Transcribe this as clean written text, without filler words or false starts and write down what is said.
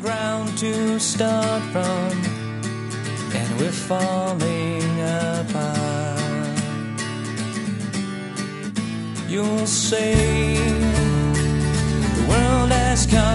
ground to start from, and we're falling apart. You'll say the world has come